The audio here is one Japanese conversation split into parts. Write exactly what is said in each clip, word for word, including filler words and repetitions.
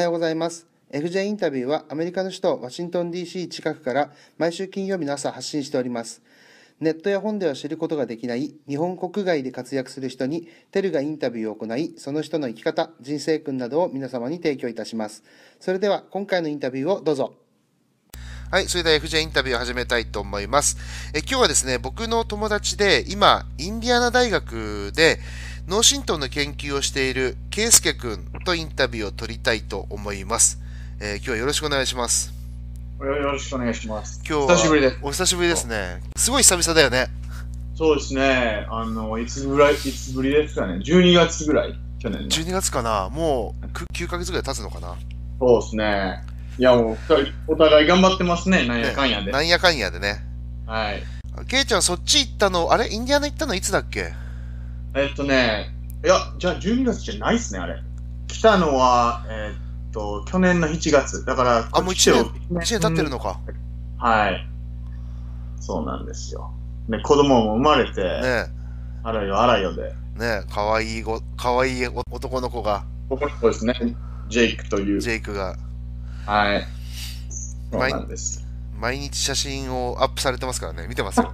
はようございます。エフジェー インタビューはアメリカの首都ワシントン ディーシー 近くから毎週金曜日の朝発信しております。ネットや本では知ることができない日本国外で活躍する人にテルがインタビューを行い、その人の生き方、人生訓などを皆様に提供いたします。それでは今回のインタビューをどうぞ。はい、それでは エフジェー インタビューを始めたいと思います。え今日はですね、僕の友達で今インディアナ大学で脳震盪の研究をしているケイスケ君とインタビューを取りたいと思います。えー、今日はよろしくお願いします。 よろしくお願いします。 今日は久しぶりです。 お久しぶりですね。すごい久々だよね。 そうですね。あの、いつぐらい、いつぶりですかね。じゅうにがつぐらい、去年の。 じゅうにがつかな。もうきゅうかげつぐらい経つのかな。 そうですね。いや、もう、お互い頑張ってますね。なんやかんやで。 ね、なんやかんやでね。 はい。 ケイちゃんそっち行ったの、あれインディアナ行ったのいつだっけ？ えっとね、いや、じゃあじゅうにがつじゃないっすね、あれ。来たのは、えー、っと、去年のしちがつ。だから、 あ、もういちねん、いちねん経ってるのか。 はい。そうなんですよ。ね、子供も生まれて、 ね、 あらよあらよで。 ね、かわいいご、かわいい男の子が。 男の子ですね。ジェイクという。 ジェイクが。 はい。そうなんです。 毎日写真をアップされてますからね。見てますよ。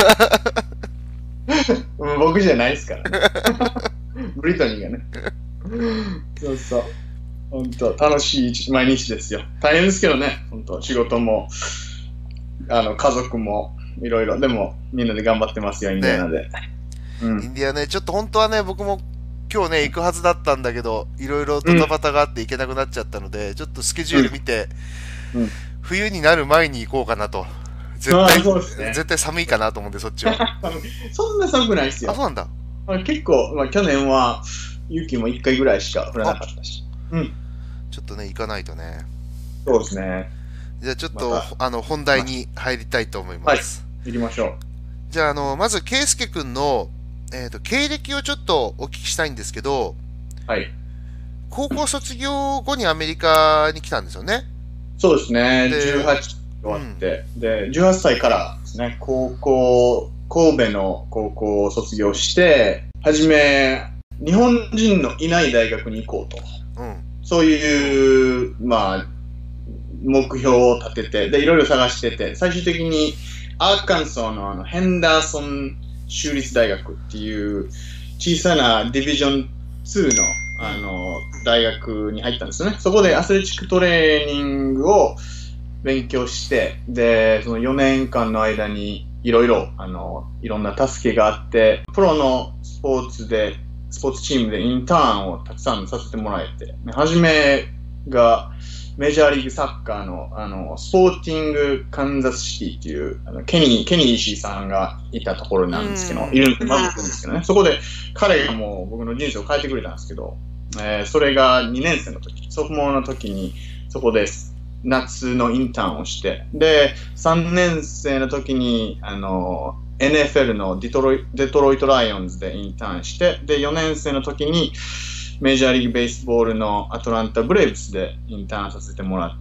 僕じゃないですからね。ブリトニーがね。そうそう。本当楽しい毎日ですよ。大変ですけどね。本当仕事も、あの家族もいろいろ。でもみんなで頑張ってますよ、インディアナで。 ねうん、インディアナね、ちょっと本当はね、僕も今日ね、行くはずだったんだけど、いろいろドタバタがあって行けなくなっちゃったので、うん、ちょっとスケジュール見て、うんうん、冬になる前に行こうかなと。絶対、ね、絶対寒いかなと思うんで、そっちは。 そんな寒くないですよ。 あ、そうなんだ。 結構、まあ、去年は雪もいっかいぐらいしか降らなかったし。うん。 ちょっとね、行かないとね。 そうですね。 じゃあちょっと、ま、あの、本題に入りたいと思います。 はい、行きましょう。 じゃあ、あの、まず、ケイスケ君の、えっと、経歴をちょっとお聞きしたいんですけど、 はい。 高校卒業後にアメリカに来たんですよね。 そうですね。じゅうはち終わって、うん、で、じゅうはっさいからですね、高校、神戸の高校を卒業して、はじめ、日本人のいない大学に行こうと。うん、そういう、まあ、目標を立てて、で、いろいろ探してて、最終的にアーカンソーのあのヘンダーソン州立大学っていう小さなディビジョンツーの、あの大学に入ったんですよね。そこでアスレチックトレーニングを勉強して、で、そのよねんかんの間にいろいろ、あの、いろんな助けがあって、プロのスポーツで、スポーツチームでインターンをたくさんさせてもらえて、はじめがメジャーリーグサッカーの、あの、スポーティングカンザスシティっていう、あのケニー、ケニー石井さんがいたところなんですけど、いる、まずいるんですけどね。そこで彼がもう僕の人生を変えてくれたんですけど、えー、それがにねんせいの時、ソフトモアの時に、そこで夏のインターンをして、で、さんねんせいの時に、あの、エヌエフエル のデトロイ、デトロイトライオンズでインターンして、で、よねんせいの時に、メジャーリーグベースボールのアトランタブレーブスでインターンさせてもらって、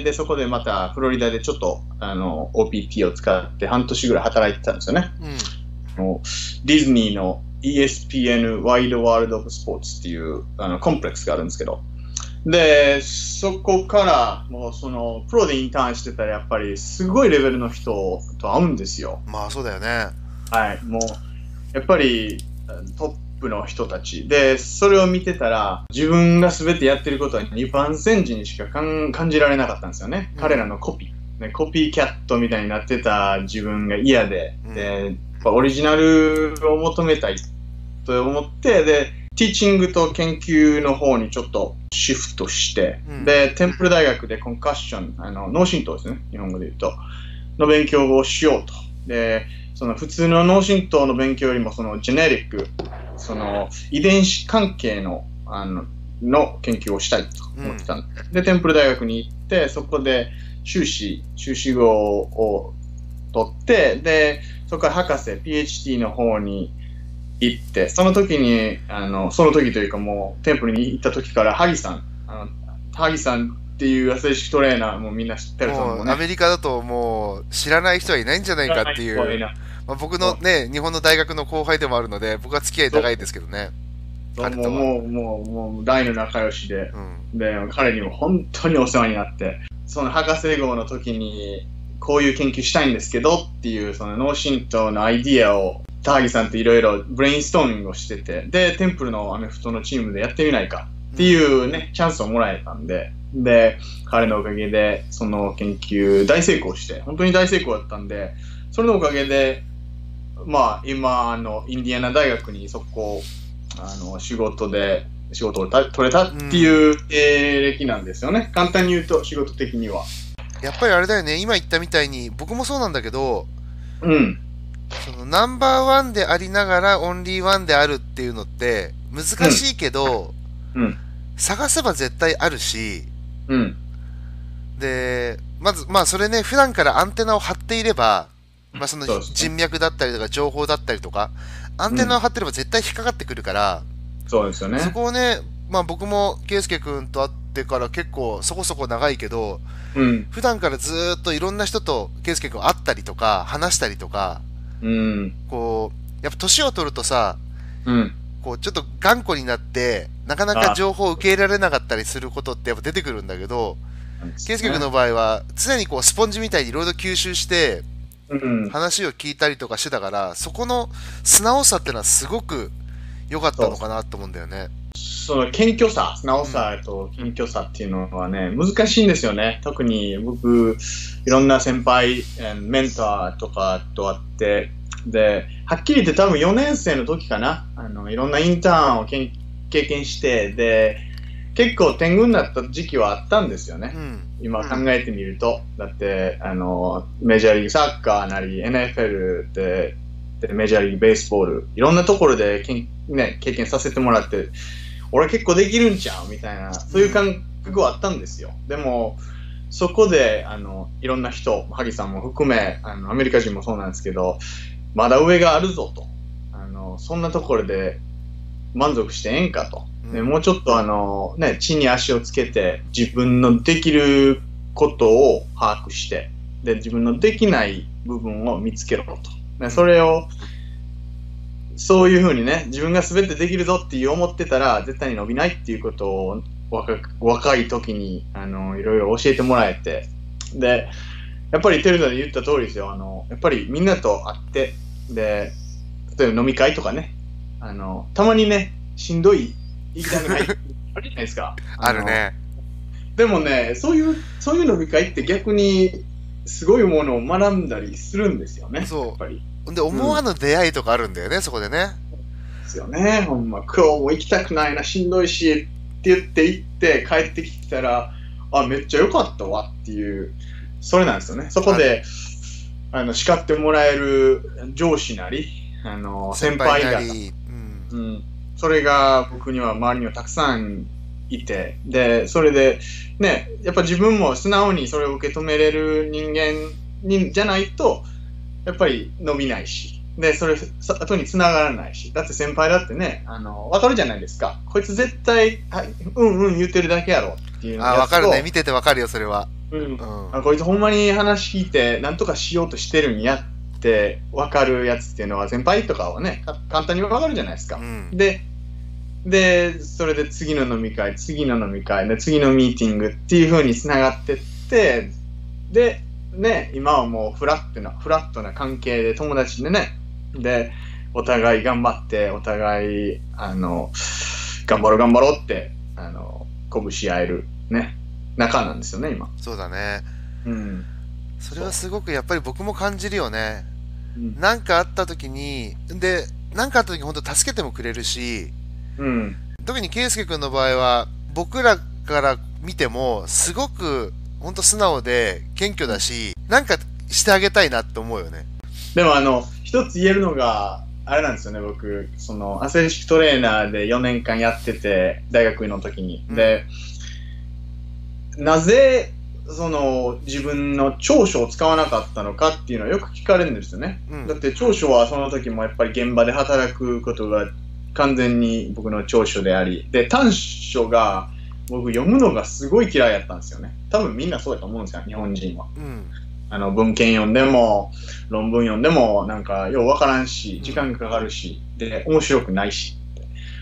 で、そこでまたフロリダでちょっと、あの、オーピーティー を使って半年ぐらい働いてたんですよね。うん、ディズニーの イーエスピーエヌ ワイドワールドオブスポーツっていうあのコンプレックスがあるんですけど、で、そこからもうそのプロでインターンしてたらやっぱりすごいレベルの人と会うんですよ。 まあそうだよね。 はい、もうやっぱりトップの人たちで、それを見てたら自分が全てやってることはにばん煎じにしか感じられなかったんですよね、うん、彼らのコピー、ね、コピーキャットみたいになってた自分が嫌で、うん、でオリジナルを求めたいと思って、でティーチングと研究の方にちょっとシフトして、うん、でテンプル大学でコンカッション、あの脳震盪ですね、日本語で言うとの勉強をしようと。でその普通の脳震盪の勉強よりもそのジェネリック、その遺伝子関係のあのの研究をしたいと思ってたんで、うん、でテンプル大学に行って、そこで修士修士号を取って、でそこから博士 ピーエイチディー の方に行って、その時にあのその時というかもうテンプルに行った時から萩さん、あの萩さんっていうアスレチックトレーナーもみんな知ってると思うね。 もうアメリカだともう知らない人はいないんじゃないかっていう、まあ、僕のね日本の大学の後輩でもあるので、僕は付き合い長いですけどね。 彼とはもう、もう、もう、大の仲良しで、うん、で、彼にも本当にお世話になって、その博士号の時に、こういう研究したいんですけどっていう、その脳震盪のアイディアを、田萩さんといろいろブレインストーミングをしてて、で、テンプルのアメフトのチームでやってみないかっていうね、うん、チャンスをもらえたんで、で、彼のおかげで、その研究大成功して、本当に大成功だったんで、それのおかげで、まあ、今、あの、インディアナ大学にそこ、あの、仕事で、仕事を取れたっていう経歴なんですよね。うん、簡単に言うと、仕事的には。 やっぱりあれだよね、今言ったみたいに、僕もそうなんだけど、 うん。 そのナンバーワンでありながらオンリーワンであるっていうのって難しいけど、 うんうん、 探せば絶対あるし、 うん、 で、まず、まあそれね、普段からアンテナを張っていれば、まあその人脈だったりとか情報だったりとか、アンテナを張ってれば絶対引っかかってくるから、 うん、そうですよね。 そこをね、まあ僕も圭介君と会ってから結構そこそこ長いけど、 うん、 普段からずーっといろんな人と圭介君会ったりとか、話したりとか、 うん、 こう、やっぱ年を取るとさ、 うん、 こうちょっと頑固になって、なかなか情報を受け入れられなかったりすることってやっぱ出てくるんだけど、圭介君の場合は常にこうスポンジみたいにいろいろ吸収して、 うん、 話を聞いたりとかしてたから、そこの素直さってのはすごく良かったのかなと思うんだよね。 その謙虚さ、素直さと謙虚さっていうのはね、難しいんですよね。特に僕、いろんな先輩、メンターとかと会って、で、はっきり言って多分よねん生の時かな、あの、いろんなインターンをけん経験して、で、結構天狗になった時期はあったんですよね。 うん、 今考えてみると。だって、あの、メジャーリーグサッカーなり、エヌエフエル で、でメジャーリーグベースボール、いろんなところでけん、ね、経験させてもらって、俺結構できるんちゃうみたいな、そういう感覚はあったんですよ。でも、そこで、あの、いろんな人、萩さんも含め、あの、アメリカ人もそうなんですけど、まだ上があるぞと。あの、そんなところで満足してええんかと。でもうちょっとあの、ね、地に足をつけて、自分のできることを把握して、で、自分のできない部分を見つけろと。でそれを、そういうふうにね、自分が全てできるぞっていう思ってたら、絶対に伸びないっていうことを若若い時に、あの、いろいろ教えてもらえて、で、やっぱりテレザで言った通りですよ。あの、やっぱりみんなと会って、で、例えば飲み会とかね、あの、たまにね、しんどい、行きたくない、あるじゃないですか。 あ, あるね。 でもね、そういう、そういう飲み会って逆に、すごいものを学んだりするんですよね。 そう。 やっぱり。 で、思わぬ出会いとかあるんだよね、うん、そこでね。 ですよね。ほんま、今日も行きたくないな、しんどいし、って言って行って、帰ってきたら、あ、めっちゃ良かったわっていう、それなんですよね。そこで、あの、叱ってもらえる上司なり、あの、先輩方。うんうん、それが僕には周りにはたくさんいて、で、それで、ね、やっぱ自分も素直にそれを受け止めれる人間にじゃないと、やっぱり伸びないし、で、それ、後に繋がらないし、だって先輩だってね、あの、わかるじゃないですか。こいつ絶対、はい、うんうん言ってるだけやろっていうのあ、わかるね。見ててわかるよ、それは。 うん。うん、あこいつほんまに話聞いて、なんとかしようとしてるんやってわかるやつっていうのは、先輩とかはね、簡単にわかるじゃないですか。うん、で、で、それで次の飲み会、次の飲み会、で次のミーティングっていう風に繋がってって、で、ね、今はもうフラットな、フラットな関係で友達でね、で、お互い頑張って、お互い、あの、頑張ろう頑張ろうって、あの、鼓舞し合える、ね、仲なんですよね、今。 そうだね。 うん。 それはすごくやっぱり僕も感じるよね。 うん、 なんかあった時に、で、なんかあった時本当助けてもくれるし、 うん、 特に圭介君の場合は、僕らから見ても、すごく本当素直で謙虚だし、なんかしてあげたいなって思うよね。 でもあの、一つ言えるのが、あれなんですよね、僕、その、アスレチックトレーナーでよねんかんやってて、大学院の時に。うん、で、なぜ、その、自分の長所を使わなかったのかっていうのはよく聞かれるんですよね。うん、だって長所はその時もやっぱり現場で働くことが完全に僕の長所であり、で、短所が僕読むのがすごい嫌いだったんですよね。多分みんなそうだと思うんですよ、日本人は。うん、あの、文献読んでも、論文読んでも、なんか、ようわからんし、時間かかるし、で、面白くないし。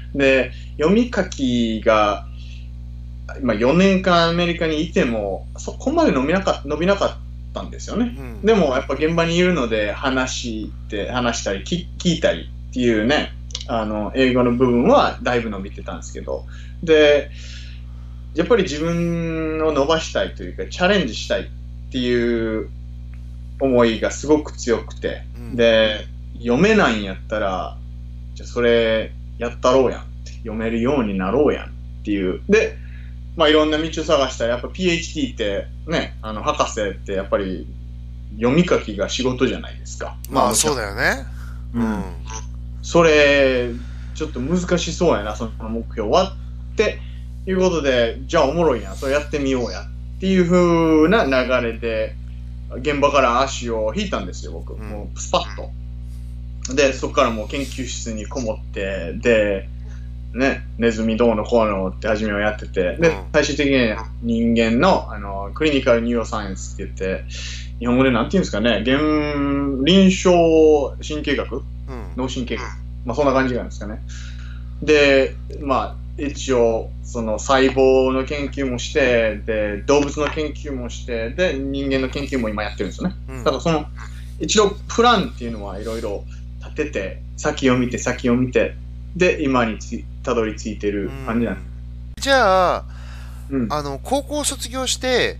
で、読み書きが、今よねんかんアメリカにいても、そこまで伸びなか、伸びなかったんですよね。うん、でもやっぱ現場にいるので、話して、話したり、聞いたりっていうね、あの、英語の部分はだいぶ伸びてたんですけど、で、やっぱり自分を伸ばしたいというか、チャレンジしたいっていう思いがすごく強くて、うん、で、読めないんやったら、じゃあそれやったろうやんって、読めるようになろうやんっていう。で、まあいろんな道を探したら、やっぱ ピーエイチディー ってね、あの、博士ってやっぱり読み書きが仕事じゃないですか。 まあそうだよね。うん。 それ、ちょっと難しそうやな、その目標はっていうことで、じゃあおもろいやん、それやってみようやっていう風な流れで、現場から足を引いたんですよ、僕。うん、もうスパッと。で、そこからもう研究室にこもって、で、ね、ネズミどうのこうのって初めはやってて、で、最終的に人間の、あの、クリニカルニューロサイエンスって言って、日本語でなんて言うんですかね、現、臨床神経学、うん、脳神経学。まあそんな感じなんですかね。で、まあ、一応、その細胞の研究もして、で、動物の研究もして、で、人間の研究も今やってるんですよね。うん、だからその、一応プランっていうのはいろいろ立てて、先を見て、先を見て、で、今につたどり着いてる感じなんです。 うん、じゃあ、うん、あの、高校卒業して、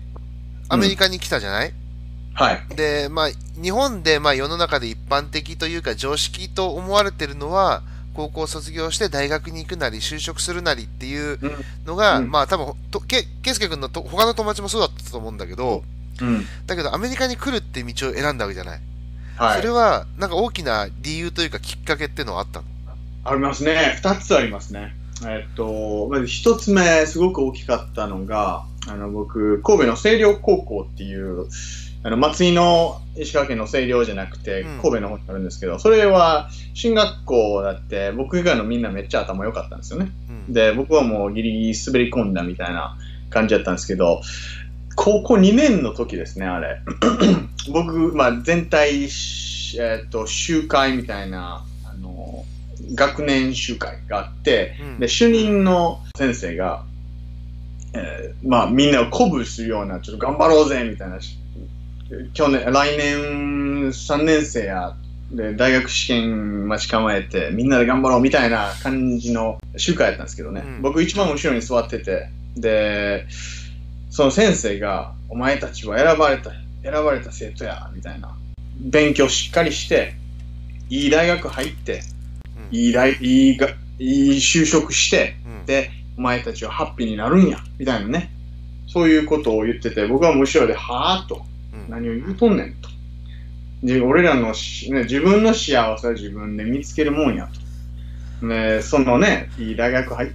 アメリカに来たじゃない、うん、 はい。 で、まあ、日本で、まあ、世の中で一般的というか、常識と思われてるのは、高校卒業して大学に行くなり、就職するなりっていうのが、うん、まあ、多分、とけ、けいすけ君のと他の友達もそうだったと思うんだけど、うん、だけど、アメリカに来るって道を選んだわけじゃない。はい。それは、なんか大きな理由というか、きっかけっていうのはあったの？ ありますね。二つありますね。えっと、まず一つ目、すごく大きかったのが、あの、僕、神戸の星稜高校っていう、あの、松井の石川県の星稜じゃなくて、神戸の方にあるんですけど、うん、それは、進学校だって、僕以外のみんなめっちゃ頭良かったんですよね。うん、で、僕はもうギリギリ滑り込んだみたいな感じだったんですけど、高校にねんの時ですね、あれ。僕、まあ、全体、えっと、集会みたいな、あの、学年集会があって、うん、で、主任の先生が、えー、まあ、みんなを鼓舞するような、ちょっと頑張ろうぜみたいな、去年、来年さんねん生や、で、大学試験待ち構えて、みんなで頑張ろうみたいな感じの集会やったんですけどね。うん、僕一番後ろに座ってて、で、その先生が、お前たちは選ばれた、選ばれた生徒や、みたいな。勉強しっかりして、いい大学入って、うん、いい大、いいが、いい就職して、うん、で、お前たちはハッピーになるんや、みたいなね。そういうことを言ってて、僕は後ろで、はぁーと、うん、何を言うとんねんと。で、俺らのし、ね、自分の幸せは自分で見つけるもんやと。ね、そのね、いい大学入って、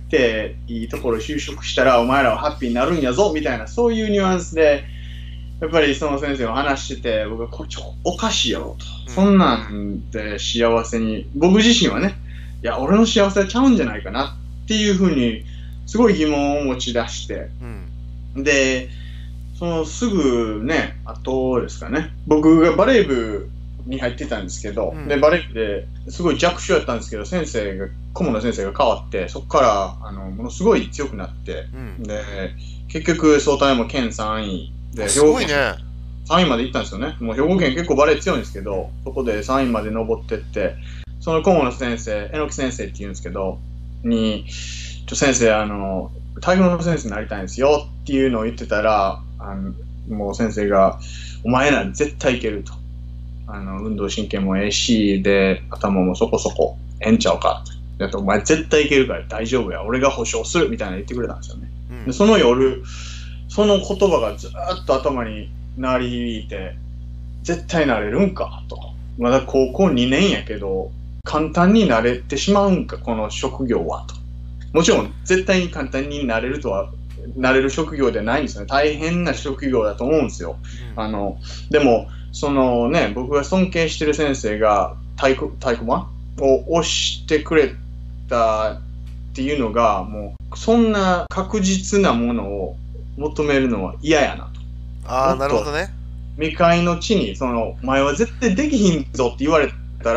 いいところ就職したら、お前らはハッピーになるんやぞ、みたいな、そういうニュアンスで、やっぱりその先生が話してて、僕はこれちょおかしいやろと、うん。そんなんで幸せに、僕自身はね、いや、俺の幸せはちゃうんじゃないかなっていうふうに、すごい疑問を持ち出して、うん、で、そのすぐね、あとですかね、僕がバレー部に入ってたんですけど、うん、で、バレー部ですごい弱小やったんですけど、先生が、顧問の先生が変わって、そこから、あの、ものすごい強くなって、うん、で、結局、総体も県さんいで、 すごいね。 さんいまで行ったんですよね。もう兵庫県結構バレー強いんですけど、そこでさんいまで登ってって、その顧問の先生、榎木先生って言うんですけど、に、ちょ先生、あの、体育の先生になりたいんですよっていうのを言ってたら、あのもう先生が、お前なら絶対いけると。あの、運動神経もええし、で、頭もそこそこ、ええんちゃうかと。で、お前絶対いけるから大丈夫や。俺が保証するみたいな言ってくれたんですよね。うん、でその夜、その言葉がずーっと頭に鳴り響いて、絶対なれるんかと。まだ高校にねんやけど、簡単になれてしまうんか、この職業はと。もちろん、絶対に簡単になれるとは、なれる職業ではないんですよね。大変な職業だと思うんですよ。うん、あの、でも、そのね、僕が尊敬してる先生が太鼓、太鼓判を押してくれたっていうのが、もう、そんな確実なものを求めるのは嫌やなと。 ああ、なるほどね。 未開の地に、その、お前は絶対できひんぞって言われたら、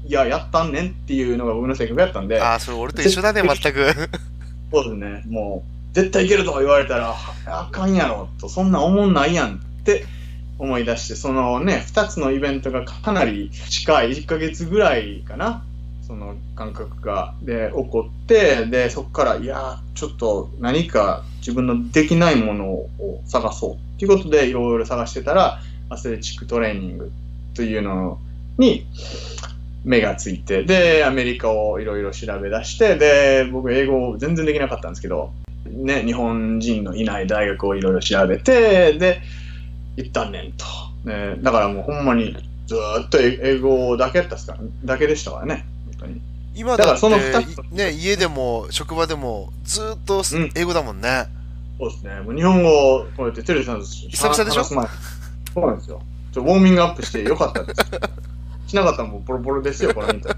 いや、やったんねんっていうのが僕の性格やったんで。 ああ、それ俺と一緒だね、全く。 そうですね。もう、絶対いけるとか言われたら、あかんやろと、そんな思んないやんって思い出して、そのね、ふたつのイベントがかなり近い、いっかげつぐらいかな。その感覚がで起こって、でそこからいやちょっと何か自分のできないものを探そうっていうことでいろいろ探してたらアスレチックトレーニングというのに目がついて、でアメリカをいろいろ調べ出して、で僕英語全然できなかったんですけど、ね、日本人のいない大学をいろいろ調べて、で行ったんねんと、ね、だからもうほんまにずーっと英語だけやったっすからだけでしたからね。 今だってね、家でも職場でもずっと英語だもんね、 うん、そうですね。もう日本語こうやってテレビさんです久々でしょ。 そうなんですよ。ちょウォーミングアップしてよかったですしなかったらもうボロボロですよこれ見た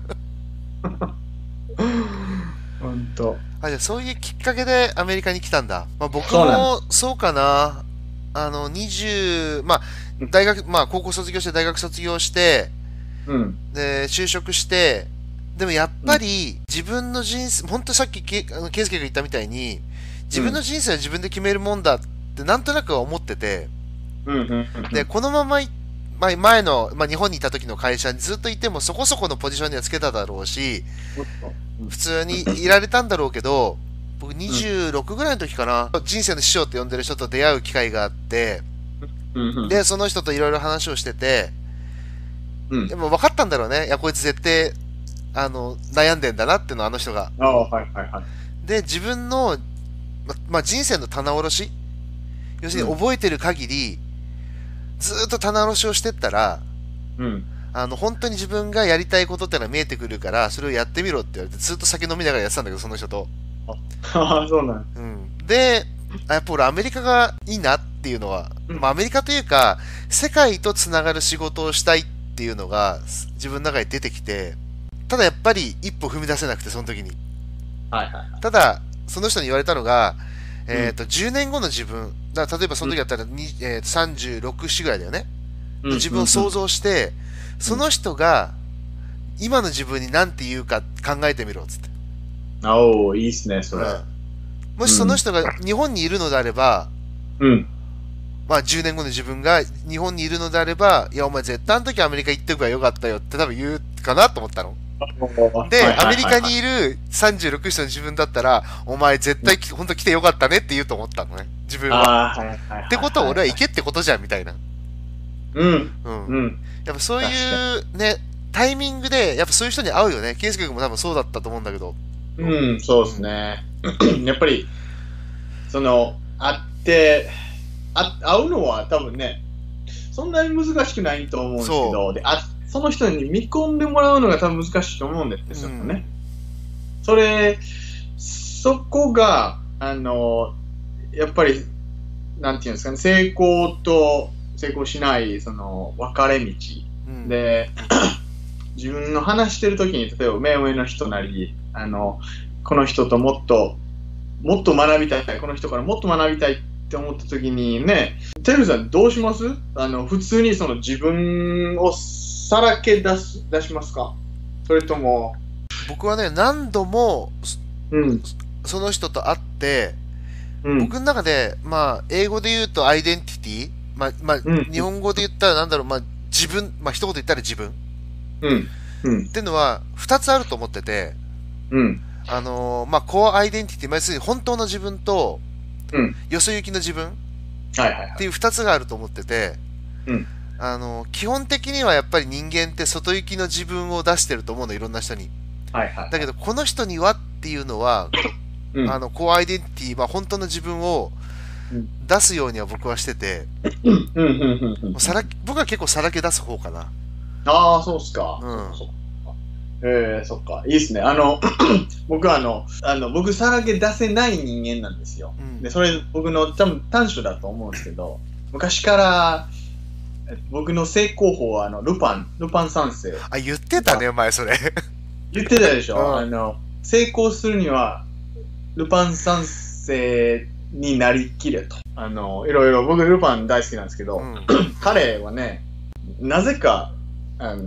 本当。 あ、じゃあそういうきっかけでアメリカに来たんだ。まあ、僕もそうかな。あのにじゅうまあ大学まあ高校卒業して大学卒業して、 うん、で就職して、でもやっぱり自分の人生、本当さっきけあの圭介が言ったみたいに自分の人生は自分で決めるもんだってなんとなくは思ってて、 うんうんうん、 でこのまま前の、まあ、日本にいた時の会社にずっといてもそこそこのポジションにはつけただろうし、普通にいられたんだろうけど、僕にじゅうろくぐらいの時かな、人生の師匠って呼んでる人と出会う機会があって、でその人といろいろ話をしてて、でも分かったんだろうね。いやこいつ絶対あの悩んでんだなっていうのあの人が。 あ、はいはいはい、 で自分の、ままあ、人生の棚卸し、要するに覚えてる限り、うん、ずっと棚卸しをしてったら、 うん、 あの本当に自分がやりたいことってのは見えてくるから、それをやってみろって言われてずっと酒飲みながらやってたんだけど、その人と。 ああそうなん、 うん、でやっぱ俺アメリカがいいなっていうのは、うん、まあ、アメリカというか世界とつながる仕事をしたいっていうのが自分の中に出てきて、ただやっぱり一歩踏み出せなくて、その時に。 はいはいはい、 ただ、その人に言われたのが、えっと、じゅうねんごの自分、だから例えばその時だったら、うん、えー、さんじゅうろく、しぐらいだよね。うん、自分を想像して、うん、その人が今の自分に何て言うか考えてみろっつって。 あお、いいっすね、それ。うん、 もしその人が日本にいるのであれば、 うん。 まあじゅうねんごの自分が日本にいるのであれば、いやお前絶対あの時アメリカ行っておけばよかったよって多分言うかなと思ったの。で、はいはいはいはい、アメリカにいるさんじゅうろく歳の自分だったら、お前絶対本当来てよかったねって言うと思ったのね、自分は。 はいはいはいはい、 ってことは俺は行けってことじゃんみたいな。 うん。 うん。 うん、 やっぱそういうね、タイミングで、やっぱそういう人に会うよね。圭介君も多分そうだったと思うんだけど。 うん、そうですね。やっぱり、その、会って、あ会うのは多分ね、そんなに難しくないと思うんですけど、であその人に見込んでもらうのが多分難しいと思うんですよね。うん、それ、そこが、あの、やっぱり、なんていうんですかね、成功と成功しない、その、分かれ道、うん、で、自分の話してるときに、例えば目上の人なり、あの、この人ともっと、もっと学びたい、この人からもっと学びたいって思ったときにね、テルさんどうします？あの、普通にその自分をさらけ出す、出しますか？それとも。 僕はね、何度も、 うん、 その人と会って、 うん、 僕の中で、まあ、英語で言うとアイデンティティ、まあ、まあ、うん、日本語で言ったらなんだろう、まあ、自分、まあ、一言言ったら自分。 うんうん、 っていうのは二つあると思ってて、 うん、 あのー、まあ、コアアイデンティティ、まあ、要するに本当の自分と、 うん、 よそ行きの自分っていう二つがあると思ってて、 うん、 あのー、基本的にはやっぱり人間って外行きの自分を出してると思うの、いろんな人に。 はいはい、 だけどこの人にはっていうのは、うん、あのコアアイデンティティ、まあ、本当の自分を出すようには僕はしてて、さら僕は結構さらけ出す方かな。 ああ、そうっすか。 うん。 えー、そっか。いいっすね。あの、僕はあの、あの、僕さらけ出せない人間なんですよ。うん、で、それ僕の多分短所だと思うんですけど、昔から僕の正攻法はあの、ルパン、ルパン三世。 あ、言ってたね、お前それ。 言ってたでしょ、うん、あの、成功するには、ルパン三世になりきれと。あの、いろいろ、僕ルパン大好きなんですけど、うん、彼はね、なぜか、あの、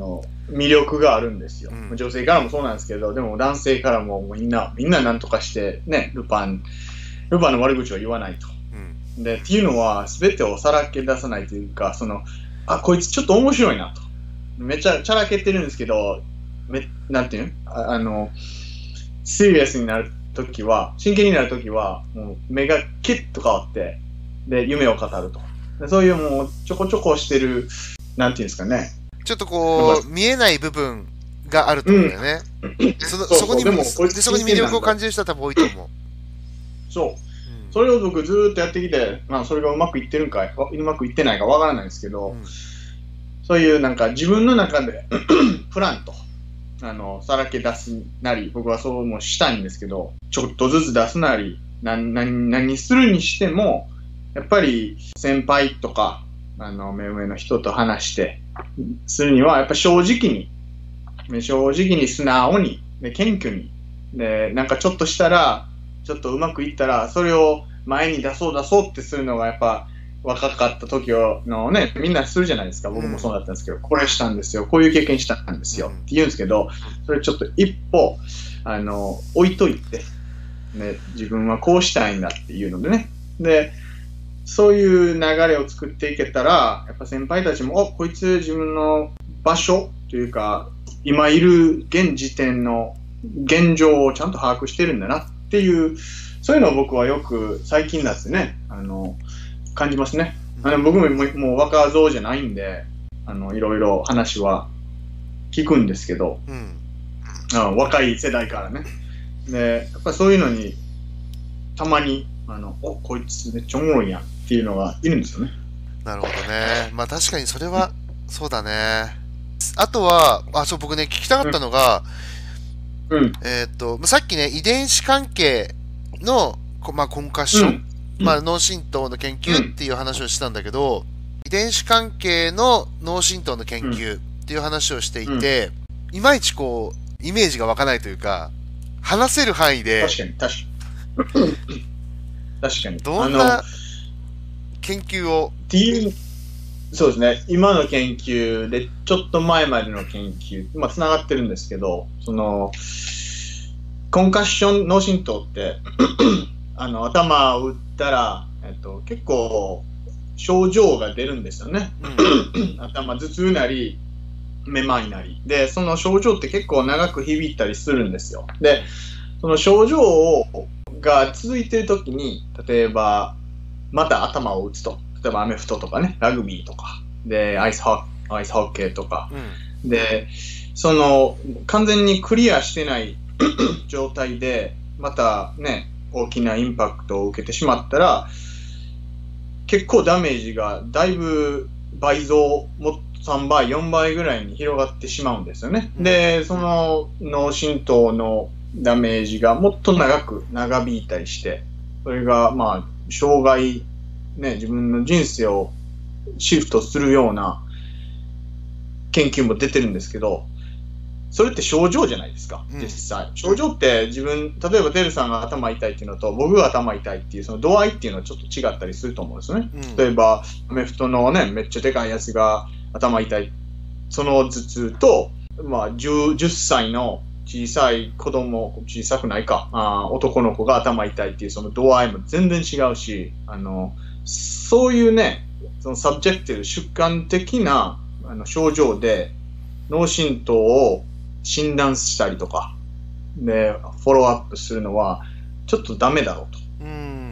魅力があるんですよ、 うん、 女性からもそうなんですけど、でも男性からもみんなみんな何とかしてね、ルパンルパンの悪口は言わないと、うん、でっていうのは全てをさらけ出さないというか、そのあこいつちょっと面白いなと、めっちゃチャラけてるんですけど、めなんていうの あ, あのシリアスになるときは、真剣になるときはもう目がキッと変わってで夢を語ると、でそういうもうちょこちょこしてる、なんていうんですかね、 ちょっとこう見えない部分があると思うんだよね、うん、そ, そこにでもこいつでそこに魅力を感じる人は多分多いと思う。 そう、うん、それを僕ずーっとやってきて、まあ、それがうまくいってるんかうまくいってないかわからないんですけど、うん、そういうなんか自分の中でプランとあのさらけ出すなり、僕はそうもしたいんですけど、ちょっとずつ出すなり何何何するにしても、やっぱり先輩とかあの目上の人と話してするには、やっぱ正直に正直に素直にで謙虚にで、なんかちょっとしたらちょっとうまくいったらそれを前に出そう出そうってするのがやっぱ若かった時のね、みんなするじゃないですか。僕もそうだったんですけど、これしたんですよ、こういう経験したんですよって言うんですけど、それちょっと一歩あの置いといて、ね、自分はこうしたいんだっていうのでね、でそういう流れを作っていけたら、やっぱ先輩たちも、お、こいつ自分の場所というか、今いる現時点の現状をちゃんと把握してるんだなっていう、そういうのを僕はよく最近になってね、あの、感じますね。あの僕ももう若造じゃないんで、あの、いろいろ話は聞くんですけど、うん、あ若い世代からね。で、やっぱりそういうのに、たまに、あの、お、こいつめっちゃおもろいやんっていうのがいるんですよね。 なるほどね。まあ確かにそれは、そうだね。あとは、あ、そう、僕ね、聞きたかったのが、 うん、 えっと、さっきね、遺伝子関係の、まあ、コンカッション、うん、まあ、脳震盪の研究っていう話をしたんだけど、うん、遺伝子関係の脳震盪の研究っていう話をしていて、うん、いまいちこう、イメージが湧かないというか、話せる範囲で、 確かに、確かに。確かに。 どんな研究をっていう、そうですね、今の研究でちょっと前までの研究、まあ、つながってるんですけど、そのコンカッション脳震盪ってあの頭を打ったら、えっと、結構症状が出るんですよね、うん、頭頭痛なりめまいなりで、その症状って結構長く響いたりするんですよ。でその症状が続いているときに、例えばまた頭を打つと、例えばアメフトとかね、ラグビーとかでアイスホッ、アイスホッケーとか、うん、でその完全にクリアしてない状態でまたね大きなインパクトを受けてしまったら、結構ダメージがだいぶ倍増、もさんばいよんばいぐらいに広がってしまうんですよね、うん、でその脳震盪のダメージがもっと長く長引いたりして、それがまあ生涯ね、自分の人生をシフトするような研究も出てるんですけど、それって症状じゃないですか、実際、うん、症状って自分、例えばテルさんが頭痛いっていうのと僕が頭痛いっていうその度合いっていうのはちょっと違ったりすると思うんですよね、うん、例えばアメフトのねめっちゃでかいやつが頭痛い、その頭痛と、まあ、10, 10歳の小さい子供、小さくないか、あ男の子が頭痛いっていうその度合いも全然違うし、あのそういうね、そのサブジェクティブ、主観的なあの症状で脳震盪を診断したりとかでフォローアップするのはちょっとダメだろうと。うん、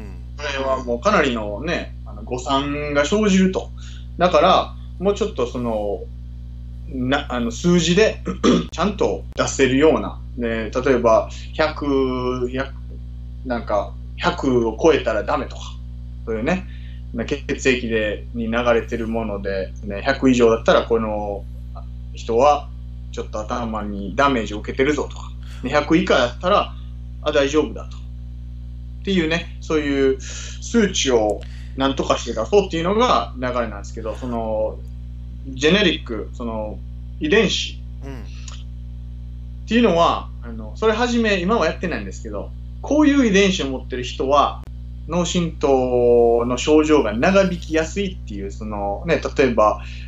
これはもうかなりのね、あの誤算が生じると。だからもうちょっとそのなあの数字でちゃんと出せるような、ね、例えばひゃく、ひゃくなんかひゃくを超えたらダメとか、そういうね、血液でに流れてるもので、ね、ひゃく以上だったらこの人はちょっと頭にダメージを受けてるぞとか、ひゃく以下だったらあ大丈夫だとっていうね、そういう数値をなんとかして出そうっていうのが流れなんですけど、そのジェネリック、その遺伝子っていうのは、うん、あのそれはじめ今はやってないんですけど、こういう遺伝子を持ってる人は脳震盪の症状が長引きやすいっていう、そのね、例えば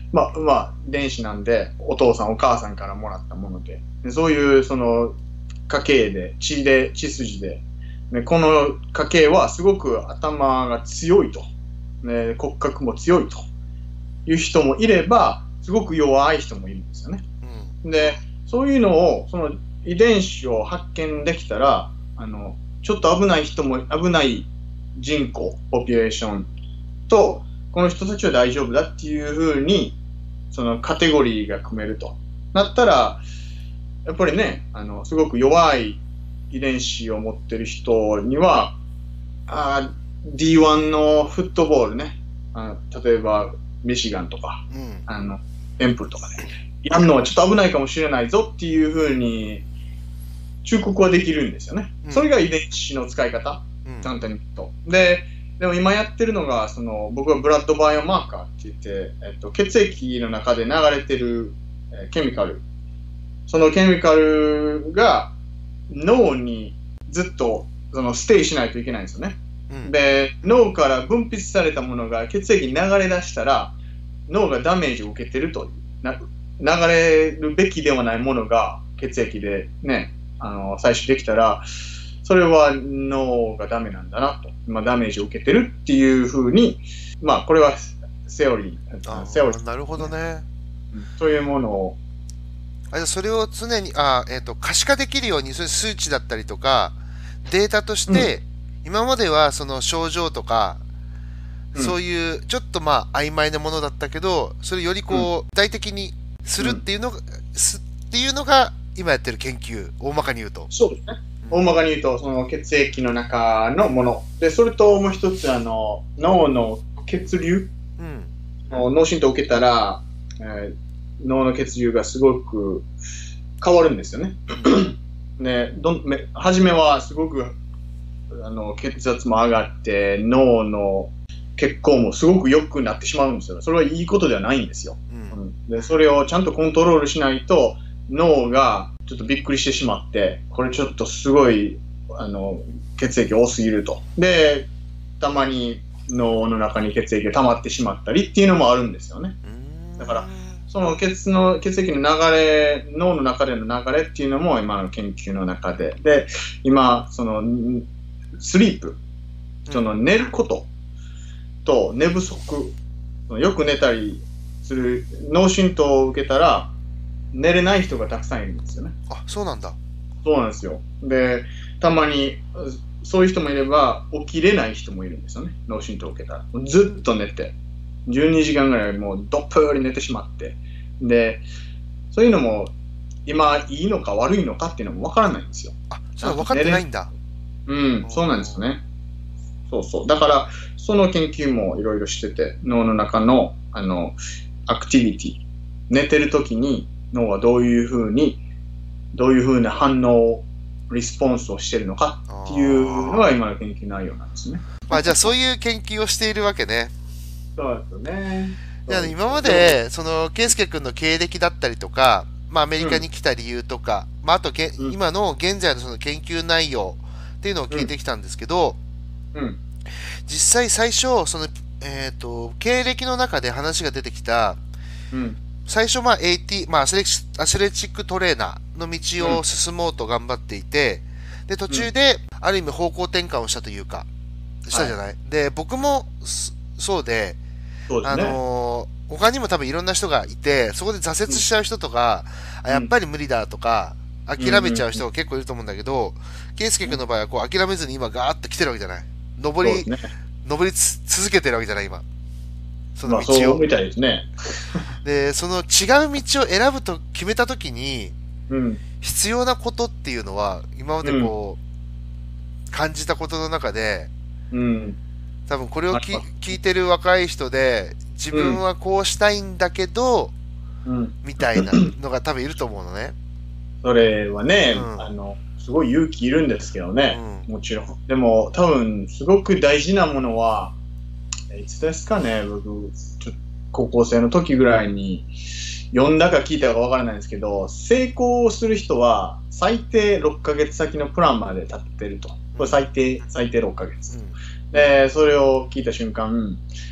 まあ、まあ、電子なんで、お父さんお母さんからもらったもので、でそういうその家系で、血で、血筋で、でこの家系はすごく頭が強いと、ね、骨格も強いという人もいれば、すごく弱い人もいるんですよね。うん、で、そういうのを、その遺伝子を発見できたら、あの、ちょっと危ない人も、危ない人口、ポピュレーションと、この人たちは大丈夫だっていうふうに、そのカテゴリーが組めると。なったら、やっぱりね、あの、すごく弱い遺伝子を持ってる人には、あ ディーワン のフットボールね、あ例えばミシガンとか、うん、あの、テンプルとかね、やるのはちょっと危ないかもしれないぞっていうふうに忠告はできるんですよね。うん、それが遺伝子の使い方、うん、簡単に言うと。で、でも今やってるのが、その僕はブラッドバイオマーカーって言って、えっと、血液の中で流れてる、えー、ケミカル。そのケミカルが脳にずっとそのステイしないといけないんですよね。うん、で、脳から分泌されたものが血液に流れ出したら、脳がダメージを受けてるという。な流れるべきではないものが血液でね、あの、採取できたら、それは脳がダメなんだなと。まあ、ダメージを受けてるっていうふうに、まあ、これはセオリー。セオリー。 なるほどね。 そういうものを。 あ、それを常に、あ、えっと、可視化できるように、そういう数値だったりとか、データとして、うん、今まではその症状とか、うん、そういうちょっとまあ曖昧なものだったけど、それよりこう、具体的にするっていうのが、うん、すっていうのが今やってる研究、大まかに言うと。 そうですね。大まかに言うと、その血液の中のもの。で、それともう一つ、あの、脳の血流。うん、脳震盪を受けたら、えー、脳の血流がすごく変わるんですよね。うん、で、どん、め、初めはすごく、あの、血圧も上がって、脳の血行もすごく良くなってしまうんですよ。それはいいことではないんですよ。うんうん、で、それをちゃんとコントロールしないと、脳がちょっとびっくりしてしまって、これちょっとすごい、あの、血液多すぎると。で、たまに脳の中に血液が溜まってしまったりっていうのもあるんですよね。だから、その血の、血液の流れ、脳の中での流れっていうのも今の研究の中で。で、今、その、スリープ、その寝ることと寝不足、よく寝たりする、脳震盪を受けたら、寝れない人がたくさんいるんですよね。 あ、そうなんだ。 そうなんですよ。で、たまに、そういう人もいれば、起きれない人もいるんですよね。脳震盪を受けたら。ずっと寝て、じゅうにじかんぐらいもうどっぷり寝てしまって。で、そういうのも、今いいのか悪いのかっていうのもわからないんですよ。 あ、それは分かってないんだ。 うん、そうなんですよね。そうそう。だから、その研究もいろいろしてて、脳の中の、あの、アクティビティ。寝てる時に脳はどういうふうに、どういうふうな反応、リスポンスをしてるのかっていうのが今の研究内容なんですね。 あ、じゃあそういう研究をしているわけね。 そうですよね。 じゃあ今まで、その、圭介君の経歴だったりとか、まあアメリカに来た理由とか、うん、まああとけ、うん、今の現在のその研究内容っていうのを聞いてきたんですけど、うんうん、実際最初、その、えっと、経歴の中で話が出てきた、うん、最初、まあ、エーティー、まあアスレ、アスレチックトレーナーの道を進もうと頑張っていて、で、途中で、ある意味方向転換をしたというか、したじゃない、はい、で、僕も、そうで、そうですね、あのー、他にも多分いろんな人がいて、そこで挫折しちゃう人とか、うん、あやっぱり無理だとか、諦めちゃう人が結構いると思うんだけど、圭介君の場合はこう諦めずに今ガーッと来てるわけじゃない。登り、ね、登りつ続けてるわけじゃない、今。その道を。まあ、そうみたいですね。で、その違う道を選ぶと決めたときに、うん、必要なことっていうのは、今までこう、うん、感じたことの中で、うん、多分これをき聞いてる若い人で、自分はこうしたいんだけど、うん、みたいなのが多分いると思うのね。 それはね、うん、あの、すごい勇気いるんですけどね、うん、もちろん。でも、多分、すごく大事なものは、いつですかね、僕、ちょ高校生の時ぐらいに、読んだか聞いたかわからないんですけど、成功する人は、最低ろっかげつ先のプランまで立ってると。これ最低、最低ろっかげつ。うん、で、それを聞いた瞬間、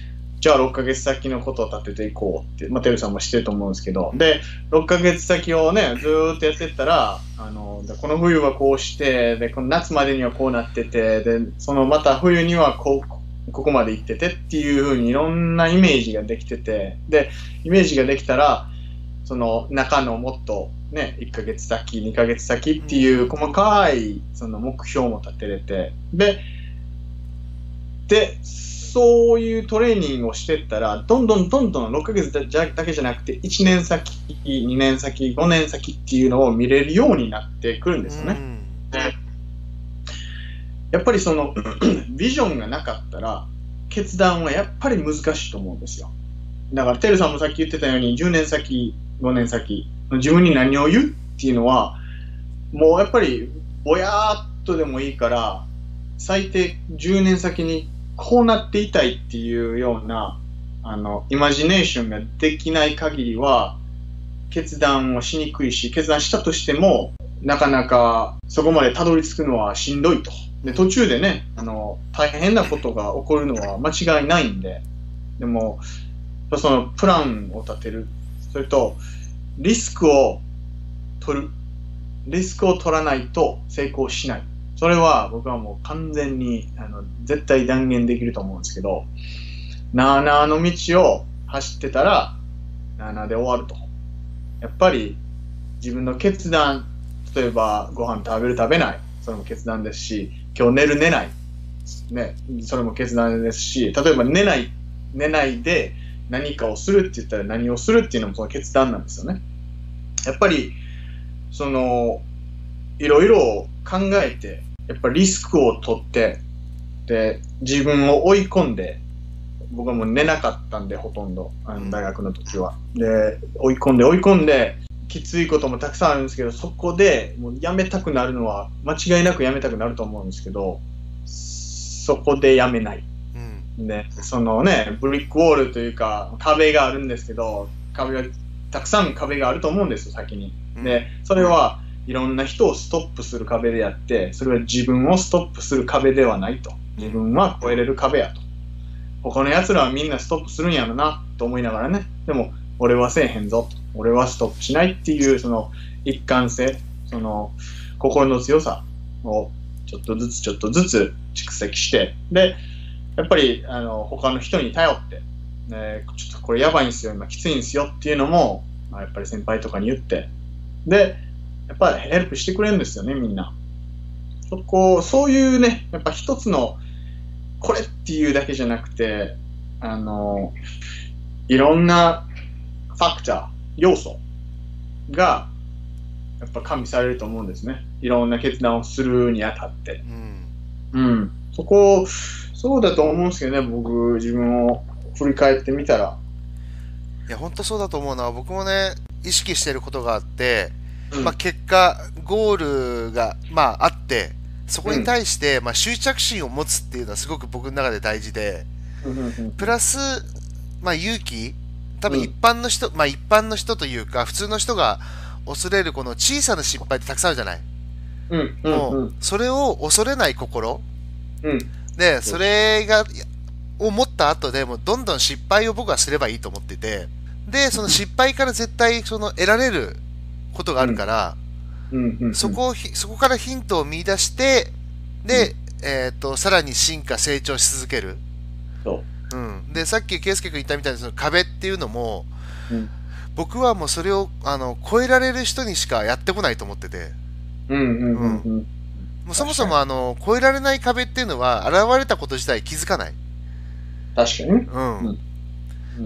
じゃあろっかげつ先のことを立てていこうって、まあ、テルさんもしてると思うんですけど、で、ろっかげつ先をね、ずーっとやってったら、あの、でこの冬はこうして、で、この夏までにはこうなってて、で、そのまた冬にはこう、ここまで行っててっていう風にいろんなイメージができてて、で、イメージができたら、その中のもっとね、いっかげつ先、にかげつ先っていう細かいその目標も立てれて、で、で、そういうトレーニングをしていったら、どんどんどんどんろっかげつだけじゃなくて、いちねん先、にねん先、ごねん先っていうのを見れるようになってくるんですよね。で、やっぱりそのビジョンがなかったら、決断はやっぱり難しいと思うんですよ。だからテルさんもさっき言ってたように、じゅうねん先、ごねん先、自分に何を言うっていうのは、もうやっぱりぼやーっとでもいいから、最低じゅうねん先にこうなっていたいっていうような、あの、イマジネーションができない限りは、決断をしにくいし、決断したとしても、なかなかそこまでたどり着くのはしんどいと。で、途中でね、あの、大変なことが起こるのは間違いないんで、でも、そのプランを立てる。それと、リスクを取る。リスクを取らないと成功しない。それは僕はもう完全にあの絶対断言できると思うんですけど、なあなあの道を走ってたら、なあなあで終わると。やっぱり自分の決断、例えばご飯食べる食べない、それも決断ですし、今日寝る寝ない、ね、それも決断ですし、例えば寝ない、寝ないで何かをするって言ったら何をするっていうのもその決断なんですよね。やっぱり、その、いろいろ考えて、やっぱりリスクを取って、で、自分を追い込んで、僕はもう寝なかったんで、ほとんど、あの大学の時は。で、追い込んで追い込んで、きついこともたくさんあるんですけど、そこでもうやめたくなるのは、間違いなくやめたくなると思うんですけど、そこでやめない。うん、で、そのね、ブリックウォールというか、壁があるんですけど、壁が、たくさん壁があると思うんですよ、先に。で、それはいろんな人をストップする壁であって、それは自分をストップする壁ではないと。自分は越えれる壁やと。他の奴らはみんなストップするんやろな、と思いながらね。でも、俺はせえへんぞと。俺はストップしないっていう、その一貫性、その心の強さをちょっとずつちょっとずつ蓄積して、で、やっぱり、あの、他の人に頼って、ね、ちょっとこれやばいんすよ、今きついんすよっていうのも、まあ、やっぱり先輩とかに言って、で、やっぱりヘルプしてくれるんですよね、みんな。そこ、そういうね、やっぱ一つの、これっていうだけじゃなくて、あの、いろんなファクター、要素が、やっぱ加味されると思うんですね。いろんな決断をするにあたって。うん。うん。そこ、そうだと思うんですけどね、僕、自分を振り返ってみたら。 いや、本当そうだと思うな。僕もね、意識してることがあって、うん、まあ結果、ゴールが、まああって、そこに対して、うん、まあ執着心を持つっていうのはすごく僕の中で大事で、プラス、まあ勇気、多分一般の人、うん、まあ一般の人というか、普通の人が恐れるこの小さな失敗ってたくさんあるじゃない。うん、もう、それを恐れない心。うん、で、それが、を持った後でもうどんどん失敗を僕はすればいいと思ってて、で、その失敗から絶対その得られることがあるから、そこを、そこからヒントを見出して、で、うん、えっと、さらに進化、成長し続ける。そう。うん。で、さっき圭介君言ったみたいにその壁っていうのも、うん、僕はもうそれを、あの、超えられる人にしかやってこないと思ってて。うんうんうんうん。うん、もうそもそもあの、超えられない壁っていうのは、現れたこと自体気づかない。 確かに。うん。 うん、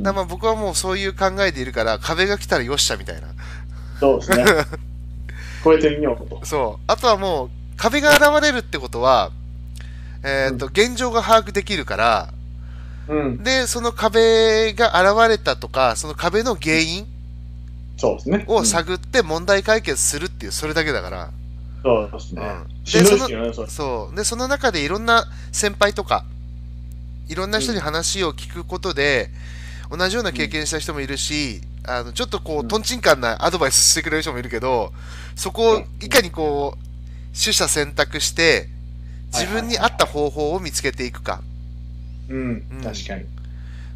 だからまあ僕はもうそういう考えでいるから、壁が来たらよっしゃみたいな。 そうですね。超えてみようと。 そう。あとはもう、壁が現れるってことは、えっと、うん、現状が把握できるから、うん、で、その壁が現れたとか、その壁の原因そうですね。 を探って問題解決するっていう、それだけだから。 そうですね。 うん、で、その、そう。で、その中でいろんな先輩とか、いろんな人に話を聞くことで、うん、同じような経験した人もいるし、うん、あの、ちょっとこう、トンチンカンなアドバイスしてくれる人もいるけど、そこをいかにこう、取捨選択して、自分に合った方法を見つけていくか。 うん、確かに。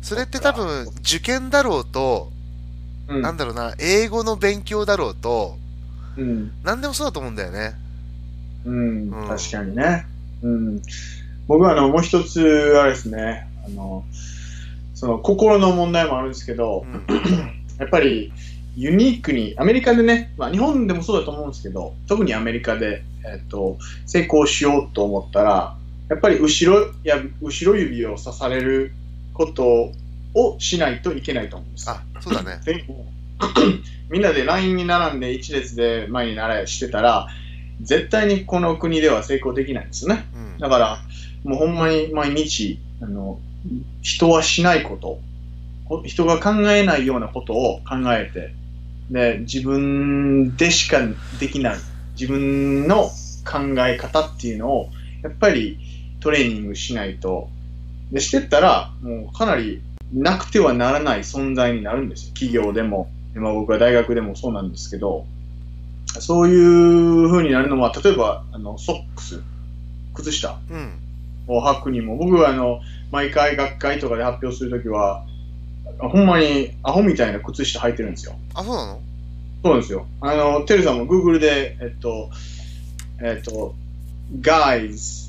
それって多分受験だろうと、 うん、 なんだろうな、英語の勉強だろうと、 うん、 何でもそうだと思うんだよね。 うん、 うん、 確かにね。うん、僕はあのもう一つあれですね、あのその心の問題もあるんですけど、うん、やっぱりユニークにアメリカでね、まあ、日本でもそうだと思うんですけど、特にアメリカで、えっと、成功しようと思ったら、やっぱり後ろや後ろ指を刺されることをしないといけないと思うんです。 あ、そうだね。 みんなでラインに並んで一列で前に並べしてたら、絶対にこの国では成功できないんですね。うん、だから、もうほんまに毎日、あの、人はしないこと、人が考えないようなことを考えて、で、自分でしかできない、自分の考え方っていうのを、やっぱりトレーニングしないと、で、してったら、もうかなりなくてはならない存在になるんですよ。企業でも、まあ僕は大学でもそうなんですけど、そういう風になるのは、例えば、あの、ソックス、靴下を履くにも、僕はあの、毎回学会とかで発表するときは、ほんまにアホみたいな靴下履いてるんですよ。 あ、そうなの？ そうなんですよ。あの、テルさんも Google で、えっと、えっと、guys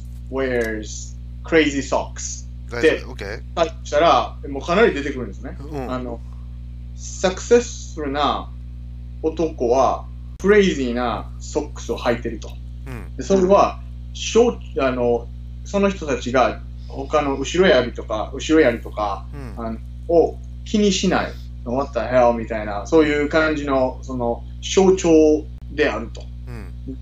wears crazy socks で、タッチしたら、もうかなり出てくるんですね。うん、あの、サクセスフルな男は、クレイジーなソックスを履いてると。うん、でそれは、あの、その人たちが他の後ろ指とか、後ろ槍とか、うん、あのを気にしない。What the hell みたいな、そういう感じの、その、象徴であると。うん、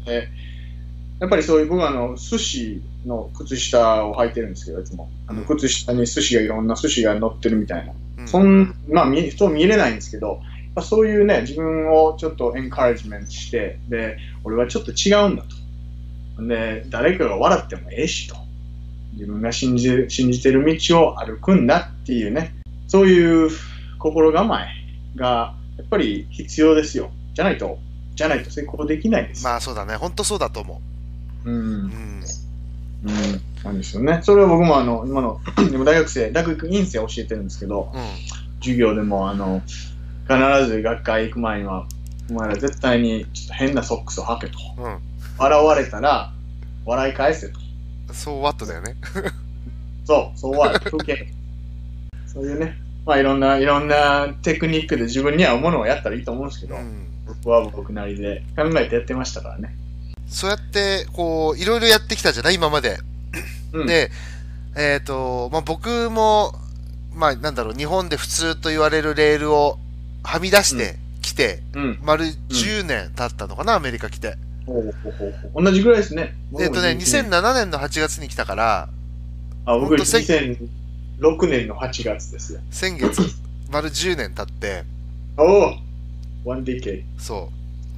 でやっぱりそういう、僕はあの、寿司の靴下を履いてるんですけど、いつも。あの、靴下に寿司がいろんな寿司が乗ってるみたいな。うん、そん、まあ、見、人見れないんですけど、そういうね、自分をちょっとエンカレッジメントして、で、俺はちょっと違うんだと。で、誰かが笑ってもええしと。自分が信じ、信じてる道を歩くんだっていうね、そういう心構えがやっぱり必要ですよ。じゃないと、じゃないと成功できないです。 まあそうだね、本当そうだと思う。うん。うん。うん、 なんですよね。それは僕もあの、今の、でも大学生、大学院生教えてるんですけど、うん、授業でもあの、必ず学会行く前には、お前ら絶対にちょっと変なソックスを履けと。うん、笑われたら、笑い返せと。 そうワットだよね。 そう、そうワット。そういうね、まあいろんな、いろんなテクニックで自分に合うものをやったらいいと思うんですけど、うん、僕は僕なりで考えてやってましたからね。 そうやって、こう、いろいろやってきたじゃない今まで。うん、で、えっと、まあ僕も、まあなんだろう、日本で普通と言われるレールをはみ出してきて、うん、丸じゅうねん経ったのかな、アメリカ来て。 ほうほうほうほう同じぐらいですね。 えっとね、にせんななねんのはちがつに来たから、 あ、僕にせんろくねんのはちがつですよ。 先月、丸じゅうねん経って、 おお one decade。 そう。